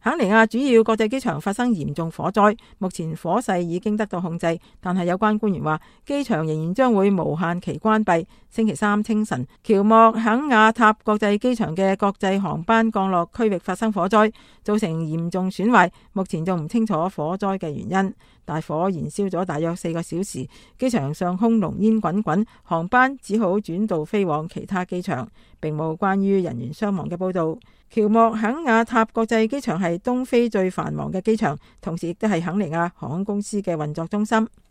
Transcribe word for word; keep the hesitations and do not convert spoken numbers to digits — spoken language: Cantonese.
肯尼亞主要國際機場發生嚴重火災，目前火勢已經得到控制，但係有關官員話機場仍然將會無限期關閉。星期三清晨，喬莫肯亞塔國際機場嘅國際航班降落區域發生火災，造成嚴重損壞，目前仲唔清楚火災嘅原因。大火燃燒咗大約四個小時，機場上空濃煙滾滾，航班只好轉道飛往其他機場，並冇關於人員傷亡嘅報道。喬莫肯亞塔國際機場係東非最繁忙嘅機場，同時亦都係肯尼亞航空公司嘅運作中心。